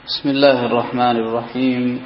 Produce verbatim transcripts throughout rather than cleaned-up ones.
بسم الله الرحمن الرحيم.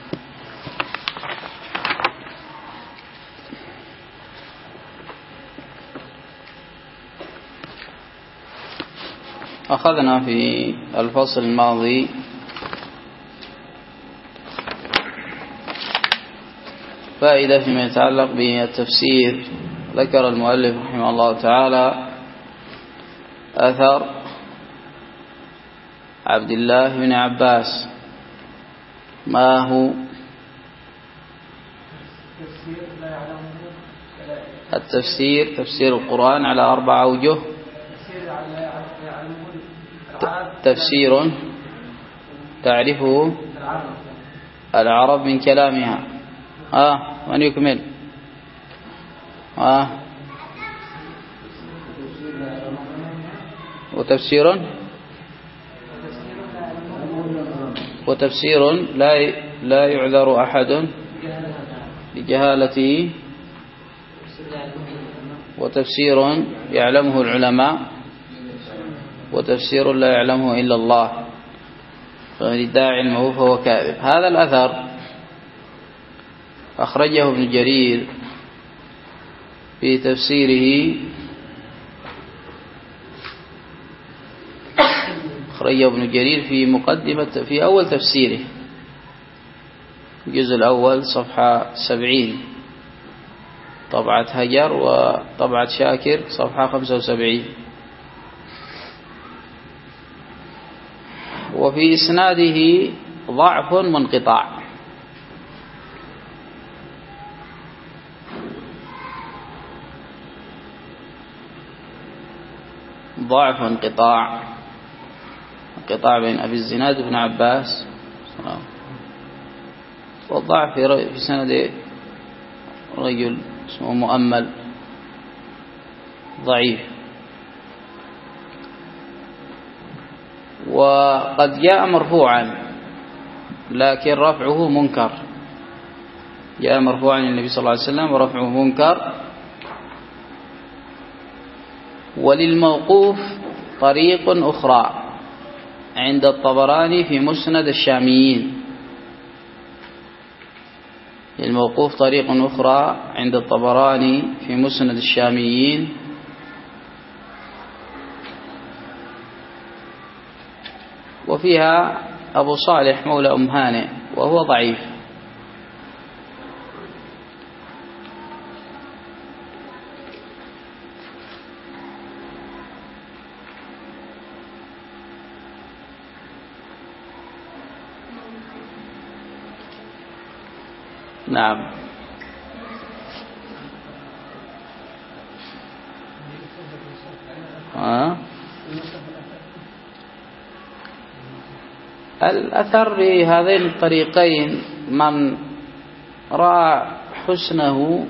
أخذنا في الفصل الماضي فائدة فيما يتعلق بالتفسير. ذكر المؤلف رحمه الله تعالى أثر عبد الله بن عباس. ما هو التفسير؟ تفسير القرآن على أربع أوجه. تفسير تعرفه العرب من كلامها. آه من يكمل؟ آه وتفسير وتفسير لا لا يعذر أحد بجهالته، وتفسير يعلمه العلماء، وتفسير لا يعلمه إلا الله، فمن ادعى علمه فهو كاذب. هذا الأثر أخرجه ابن جرير في تفسيره، أخرجه ابن جرير في مقدمة في أول تفسيره، الجزء الأول صفحة سبعين، طبعة هجر وطبعة شاكر صفحة خمسة وسبعين. وفي إسناده ضعف وانقطاع. ضعف وانقطاع، انقطاع بين أبي الزناد بن عباس، والضعف في سند رجل اسمه مؤمل ضعيف. وقد جاء مرفوعا لكن رفعه منكر، جاء مرفوعا للنبي صلى الله عليه وسلم ورفعه منكر. وللموقوف طريق أخرى عند الطبراني في مسند الشاميين. للموقوف طريق أخرى عند الطبراني في مسند الشاميين، وفيها أبو صالح مولى أم هانئ وهو ضعيف. نعم. آه. الأثر بهذين الطريقين من رأى حسنه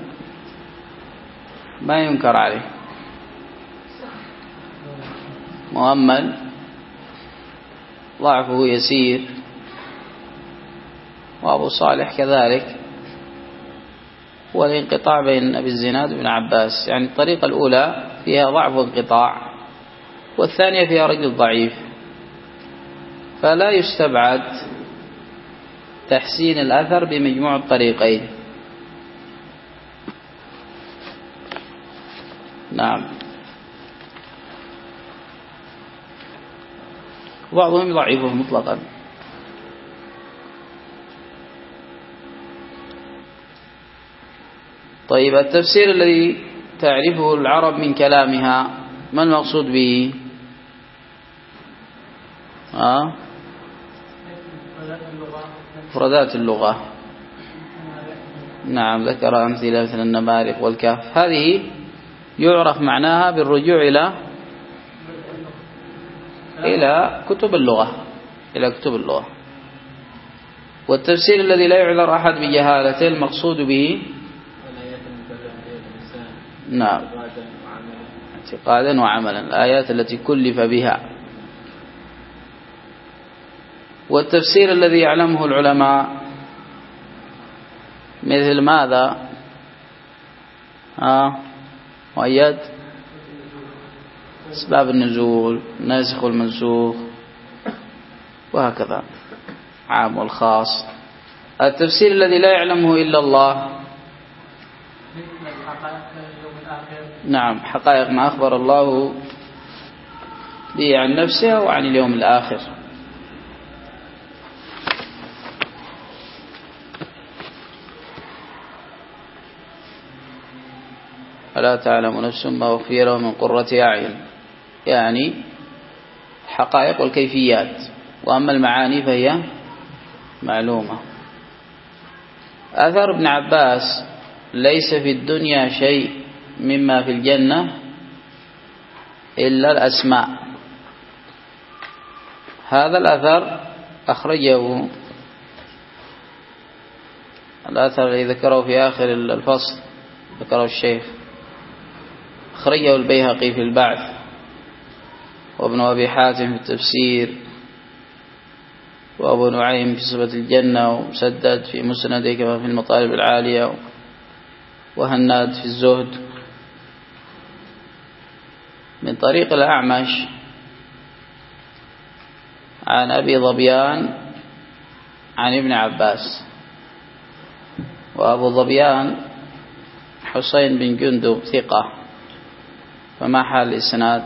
ما ينكر عليه. مؤمل ضعفه يسير، وأبو صالح كذلك. والانقطاع بين أبي الزناد بن عباس، يعني الطريقة الأولى فيها ضعف وانقطاع، والثانية فيها رجل ضعيف، فلا يستبعد تحسين الأثر بمجموع الطريقين. نعم. بعضهم يضعفه مطلقا. طيب، التفسير الذي تعرفه العرب من كلامها، ما المقصود به؟ آه؟ مفردات اللغة. نعم، ذكر أمثلة مثل النمارق والكهف. هذه يعرف معناها بالرجوع إلى إلى كتب اللغة، إلى كتب اللغة. والتفسير الذي لا يعذر أحد بجهالته المقصود به نعم اعتقادا وعملا، الآيات التي كلف بها. والتفسير الذي يعلمه العلماء مثل ماذا؟ آه مؤيد أسباب النزول، ناسخ والمنسوخ، وهكذا. عام والخاص. التفسير الذي لا يعلمه إلا الله، نعم، حقائق ما أخبر الله به عن نفسه وعن اليوم الآخر. فلا تعلم نفس ما أخفي لهم من قرة أعين، يعني حقائق والكيفيات، وأما المعاني فهي معلومة. أثر ابن عباس: ليس في الدنيا شيء مما في الجنة إلا الأسماء. هذا الأثر أخرجه الأثر الذي ذكره في آخر الفصل، ذكره الشيخ، أخرجه البيهقي في البعث، وابن أبي حاتم في التفسير، وأبو نعيم في صفة الجنة، ومسدد في مسنده كما في المطالب العالية، وهناد في الزهد، من طريق الأعمش عن أبي ظبيان عن ابن عباس. وأبو ظبيان حسين بن جندب ثقة، فما حال الإسناد؟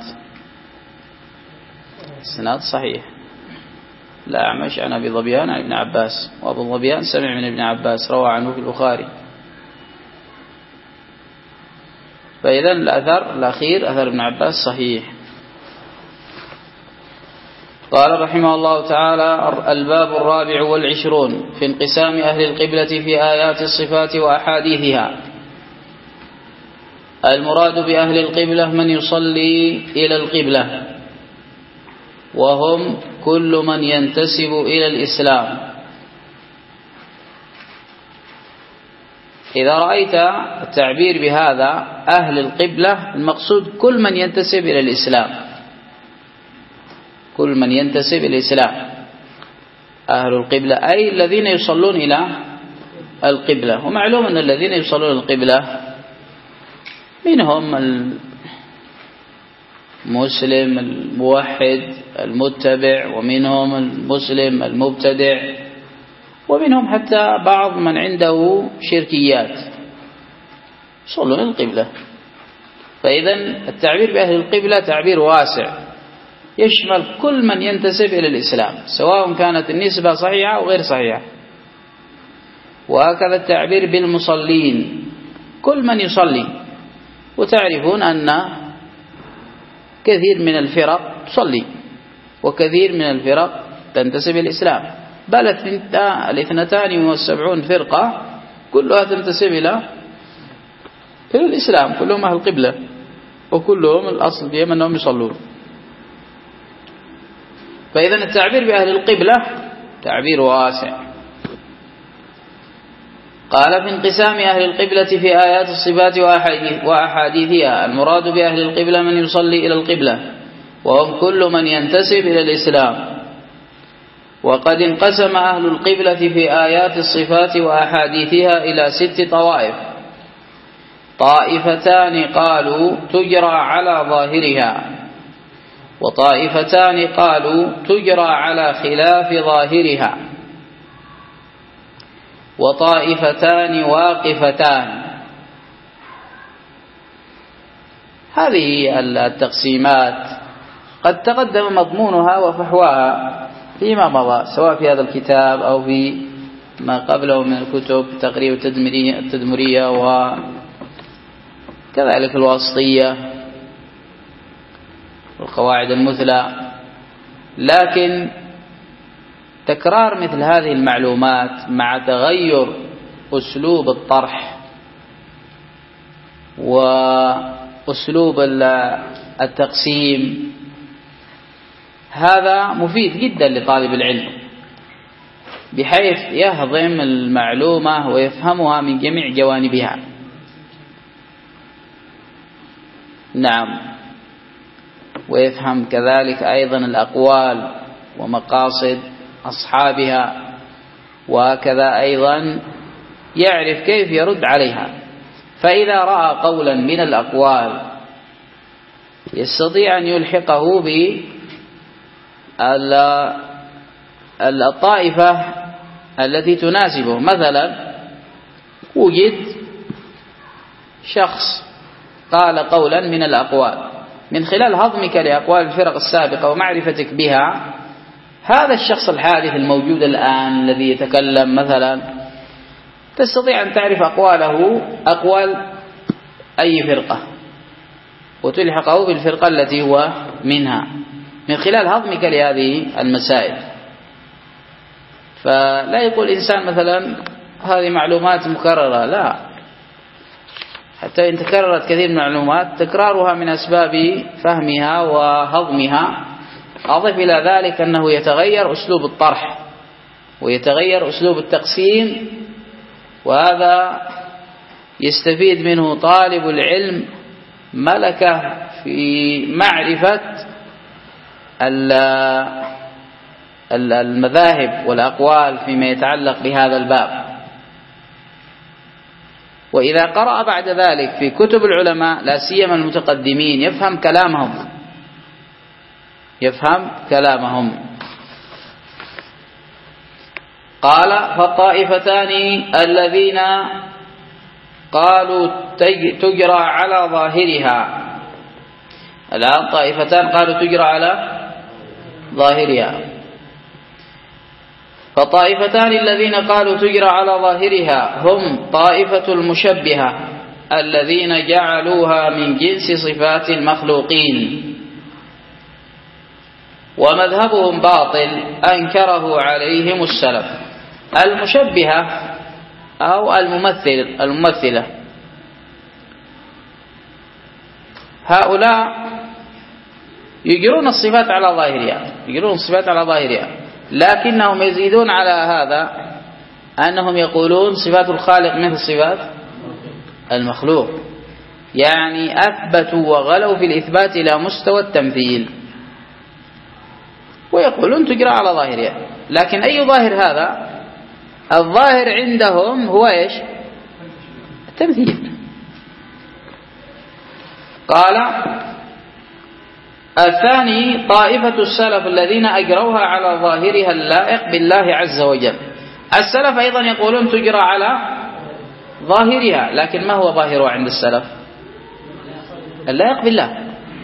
الإسناد صحيح. الأعمش عن أبي ظبيان عن ابن عباس، وأبو ظبيان سمع من ابن عباس، روى عنه في البخاري. فإذا الأثر الأخير أثر ابن عباس صحيح. قال رحمه الله تعالى: الباب الرابع والعشرون في انقسام أهل القبلة في آيات الصفات وأحاديثها. المراد بأهل القبلة من يصلي إلى القبلة، وهم كل من ينتسب إلى الإسلام. إذا رأيت التعبير بهذا أهل القبلة، المقصود كل من ينتسب إلى الإسلام، كل من ينتسب إلى الإسلام. أهل القبلة أي الذين يصلون إلى القبلة. ومعلوم أن الذين يصلون إلى القبلة منهم المسلم الموحد المتبع، ومنهم المسلم المبتدع، ومنهم حتى بعض من عنده شركيات يصلون إلى القبلة. فإذا التعبير بأهل القبلة تعبير واسع، يشمل كل من ينتسب إلى الإسلام، سواء كانت النسبة صحيحة أو غير صحيحة. وهكذا التعبير بالمصلين، كل من يصلي. وتعرفون أن كثير من الفرق تصلي، وكثير من الفرق تنتسب إلى الإسلام، بل الاثنتان والسبعون فرقة كلها تنتسب إلى إلى الإسلام، كلهم أهل القبلة، وكلهم الأصل فيهم أنهم يصلون. فإذا التعبير بأهل القبلة تعبير واسع. قال: في انقسام أهل القبلة في آيات الصفات وأحاديثها. المراد بأهل القبلة من يصلي إلى القبلة، وهم كل من ينتسب إلى الإسلام. وقد انقسم أهل القبلة في آيات الصفات وأحاديثها إلى ست طوائف. طائفتان قالوا تجرى على ظاهرها، وطائفتان قالوا تجرى على خلاف ظاهرها، وطائفتان واقفتان. هذه التقسيمات قد تقدم مضمونها وفحواها فيما مضى، سواء في هذا الكتاب أو في ما قبله من الكتب، تقريب التدمرية وكذلك الواسطية والقواعد المثلى. لكن تكرار مثل هذه المعلومات مع تغير أسلوب الطرح وأسلوب التقسيم هذا مفيد جدا لطالب العلم، بحيث يهضم المعلومة ويفهمها من جميع جوانبها. نعم، ويفهم كذلك أيضا الأقوال ومقاصد أصحابها، وهكذا أيضا يعرف كيف يرد عليها. فإذا رأى قولا من الأقوال يستطيع أن يلحقه الطائفة التي تناسبه. مثلا وجد شخص قال قولا من الأقوال، من خلال هضمك لأقوال الفرق السابقة ومعرفتك بها، هذا الشخص الحادث الموجود الآن الذي يتكلم مثلا تستطيع أن تعرف أقواله أقوال أي فرقة وتلحقه بالفرقة التي هو منها من خلال هضمك لهذه المسائل. فلا يقول إنسان مثلا هذه معلومات مكررة، لا، حتى إن تكررت كثير من المعلومات تكرارها من أسباب فهمها وهضمها. أضف إلى ذلك أنه يتغير أسلوب الطرح ويتغير أسلوب التقسيم، وهذا يستفيد منه طالب العلم ملكة في معرفة المذاهب والأقوال فيما يتعلق بهذا الباب. وإذا قرأ بعد ذلك في كتب العلماء لا سيما المتقدمين يفهم كلامهم يفهم كلامهم قال: فالطائفتان الذين قالوا تجرى على ظاهرها. الآن طائفتان قالوا تجرى على ظاهرها. فالطائفتان الذين قالوا تجرى على ظاهرها هم طائفة المشبهة الذين جعلوها من جنس صفات المخلوقين، ومذهبهم باطل أنكره عليهم السلف. المشبهة أو الممثل الممثلة هؤلاء يجرون الصفات على ظاهرها يجرون الصفات على ظاهرها لكنهم يزيدون على هذا أنهم يقولون صفات الخالق مثل صفات المخلوق، يعني أثبتوا وغلوا في الإثبات إلى مستوى التمثيل، ويقولون تجرى على ظاهرها. لكن أي ظاهر هذا؟ الظاهر عندهم هو إيش؟ التمثيل. قال: الثاني طائفة السلف الذين أجروها على ظاهرها اللائق بالله عز وجل. السلف أيضا يقولون تجرى على ظاهرها، لكن ما هو ظاهرها عند السلف؟ اللائق بالله.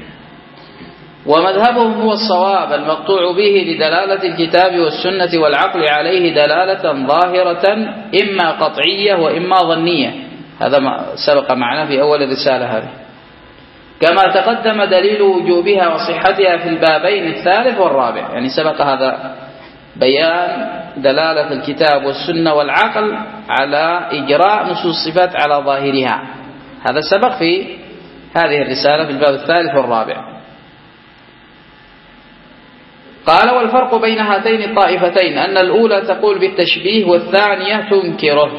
ومذهبهم هو الصواب المقطوع به لدلالة الكتاب والسنة والعقل عليه دلالة ظاهرة إما قطعية وإما ظنية. هذا ما سبق معنا في أول الرسالة هذه، كما تقدم دليل وجوبها وصحتها في البابين الثالث والرابع. يعني سبق هذا بيان دلالة الكتاب والسنة والعقل على إجراء نصوص الصفات على ظاهرها، هذا سبق في هذه الرسالة في الباب الثالث والرابع. قال: والفرق بين هاتين الطائفتين أن الأولى تقول بالتشبيه والثانية تنكره.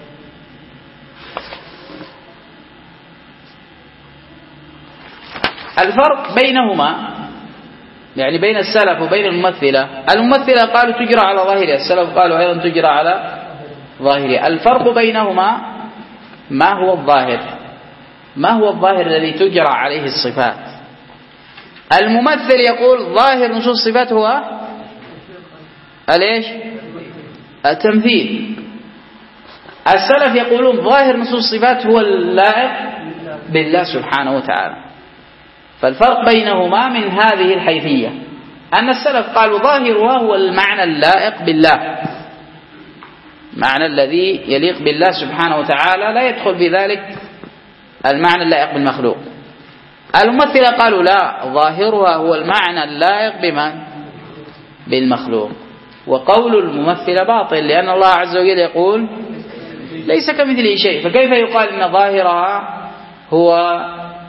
الفرق بينهما يعني بين السلف وبين الممثلة، الممثلة قالوا تجرى على ظاهرها، السلف قالوا أيضا تجرى على ظاهرها. الفرق بينهما ما هو الظاهر ما هو الظاهر الذي تجرى عليه الصفات. الممثل يقول ظاهر نصوص الصفات هو الايش؟ التمثيل. السلف يقولون ظاهر نصوص الصفات هو اللائق بالله سبحانه وتعالى. فالفرق بينهما من هذه الحيثية أن السلف قالوا ظاهرها هو المعنى اللائق بالله، معنى الذي يليق بالله سبحانه وتعالى، لا يدخل في ذلك المعنى اللائق بالمخلوق. الممثلة قالوا لا، ظاهرها هو المعنى اللائق بمن؟ بالمخلوق. وقول الممثلة باطل، لأن الله عز وجل يقول ليس كمثله شيء، فكيف يقال إن ظاهرها هو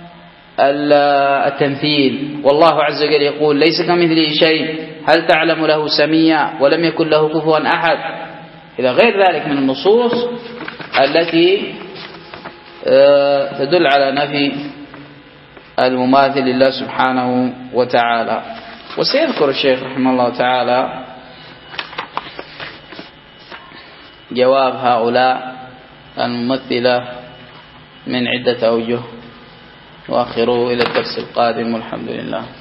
التمثيل والله عز وجل يقول ليس كمثله شيء، هل تعلم له سميا ولم يكن له كفوا أحد، إلى غير ذلك من النصوص التي تدل على نفي المماثل لله سبحانه وتعالى. وسيذكر الشيخ رحمه الله تعالى جواب هؤلاء الممثلة من عدة أوجه، وآخره إلى الدرس القادم والحمد لله.